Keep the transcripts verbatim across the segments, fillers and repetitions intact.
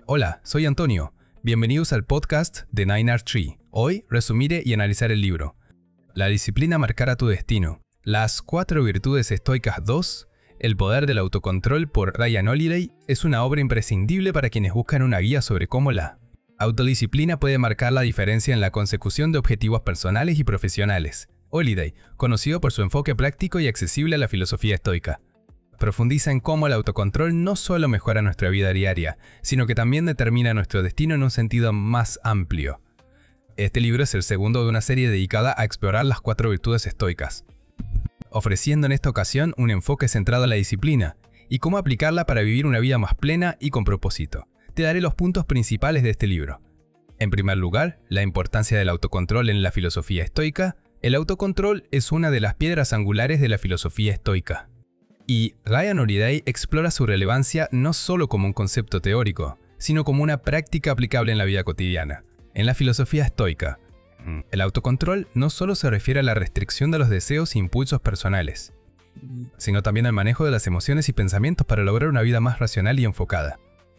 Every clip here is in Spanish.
Hola, soy Antonio. Bienvenidos al podcast de Nine Art Tree. Hoy resumiré y analizar el libro La disciplina marcará tu destino. Las cuatro virtudes estoicas dos. El poder del autocontrol por Ryan Holiday es una obra imprescindible para quienes buscan una guía sobre cómo la autodisciplina puede marcar la diferencia en la consecución de objetivos personales y profesionales. Holiday, conocido por su enfoque práctico y accesible a la filosofía estoica, profundiza en cómo el autocontrol no solo mejora nuestra vida diaria, sino que también determina nuestro destino en un sentido más amplio. Este libro es el segundo de una serie dedicada a explorar las cuatro virtudes estoicas, ofreciendo en esta ocasión un enfoque centrado en la disciplina y cómo aplicarla para vivir una vida más plena y con propósito. Te daré los puntos principales de este libro. En primer lugar, la importancia del autocontrol en la filosofía estoica. El autocontrol es una de las piedras angulares de la filosofía estoica. Y Ryan Holiday explora su relevancia no solo como un concepto teórico, sino como una práctica aplicable en la vida cotidiana. En la filosofía estoica, el autocontrol no solo se refiere a la restricción de los deseos e impulsos personales, sino también al manejo de las emociones y pensamientos para lograr una vida más racional y enfocada.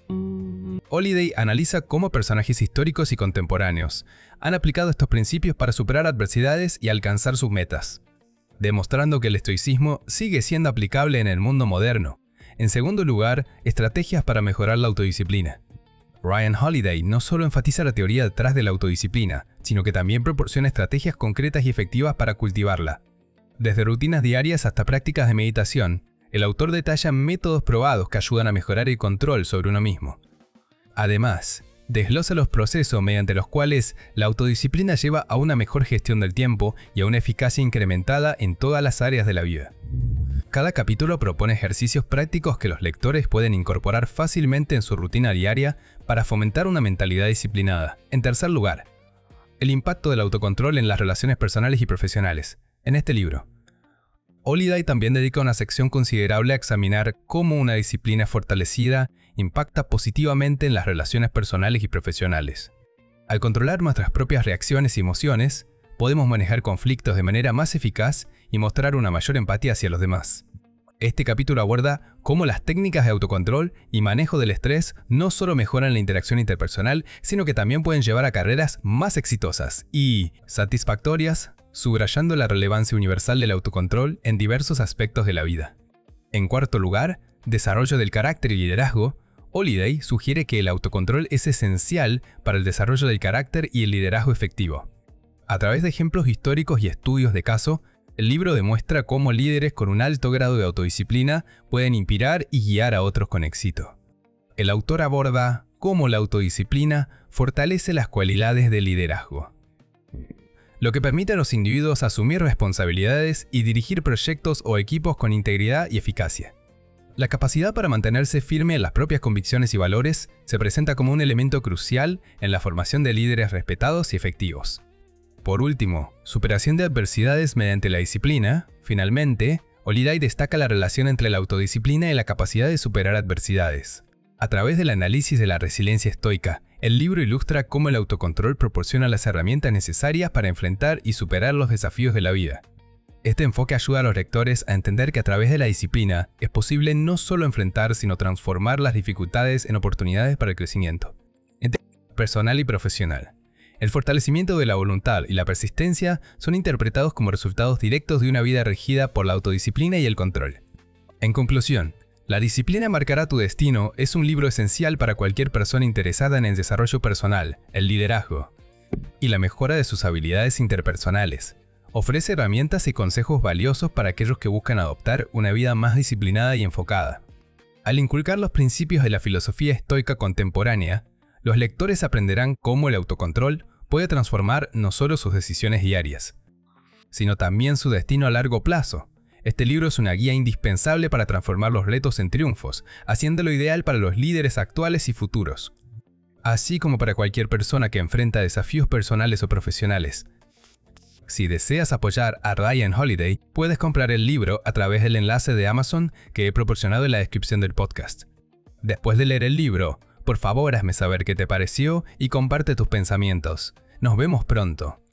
Holiday analiza cómo personajes históricos y contemporáneos han aplicado estos principios para superar adversidades y alcanzar sus metas, demostrando que el estoicismo sigue siendo aplicable en el mundo moderno. En segundo lugar, estrategias para mejorar la autodisciplina. Ryan Holiday no solo enfatiza la teoría detrás de la autodisciplina, sino que también proporciona estrategias concretas y efectivas para cultivarla. Desde rutinas diarias hasta prácticas de meditación, el autor detalla métodos probados que ayudan a mejorar el control sobre uno mismo. Además, desglosa los procesos mediante los cuales la autodisciplina lleva a una mejor gestión del tiempo y a una eficacia incrementada en todas las áreas de la vida. Cada capítulo propone ejercicios prácticos que los lectores pueden incorporar fácilmente en su rutina diaria para fomentar una mentalidad disciplinada. En tercer lugar, el impacto del autocontrol en las relaciones personales y profesionales. En este libro, Holiday también dedica una sección considerable a examinar cómo una disciplina fortalecida impacta positivamente en las relaciones personales y profesionales. Al controlar nuestras propias reacciones y emociones, podemos manejar conflictos de manera más eficaz y mostrar una mayor empatía hacia los demás. Este capítulo aborda cómo las técnicas de autocontrol y manejo del estrés no solo mejoran la interacción interpersonal, sino que también pueden llevar a carreras más exitosas y satisfactorias, subrayando la relevancia universal del autocontrol en diversos aspectos de la vida. En cuarto lugar, desarrollo del carácter y liderazgo. Holiday sugiere que el autocontrol es esencial para el desarrollo del carácter y el liderazgo efectivo. A través de ejemplos históricos y estudios de caso, el libro demuestra cómo líderes con un alto grado de autodisciplina pueden inspirar y guiar a otros con éxito. El autor aborda cómo la autodisciplina fortalece las cualidades del liderazgo, lo que permite a los individuos asumir responsabilidades y dirigir proyectos o equipos con integridad y eficacia. La capacidad para mantenerse firme en las propias convicciones y valores se presenta como un elemento crucial en la formación de líderes respetados y efectivos. Por último, superación de adversidades mediante la disciplina. Finalmente, Holiday destaca la relación entre la autodisciplina y la capacidad de superar adversidades. A través del análisis de la resiliencia estoica, el libro ilustra cómo el autocontrol proporciona las herramientas necesarias para enfrentar y superar los desafíos de la vida. Este enfoque ayuda a los lectores a entender que a través de la disciplina es posible no solo enfrentar, sino transformar las dificultades en oportunidades para el crecimiento personal y profesional. El fortalecimiento de la voluntad y la persistencia son interpretados como resultados directos de una vida regida por la autodisciplina y el control. En conclusión, La disciplina marcará tu destino es un libro esencial para cualquier persona interesada en el desarrollo personal, el liderazgo y la mejora de sus habilidades interpersonales. Ofrece herramientas y consejos valiosos para aquellos que buscan adoptar una vida más disciplinada y enfocada. Al inculcar los principios de la filosofía estoica contemporánea, los lectores aprenderán cómo el autocontrol puede transformar no solo sus decisiones diarias, sino también su destino a largo plazo. Este libro es una guía indispensable para transformar los retos en triunfos, haciéndolo ideal para los líderes actuales y futuros, así como para cualquier persona que enfrenta desafíos personales o profesionales. Si deseas apoyar a Ryan Holiday, puedes comprar el libro a través del enlace de Amazon que he proporcionado en la descripción del podcast. Después de leer el libro, por favor hazme saber qué te pareció y comparte tus pensamientos. Nos vemos pronto.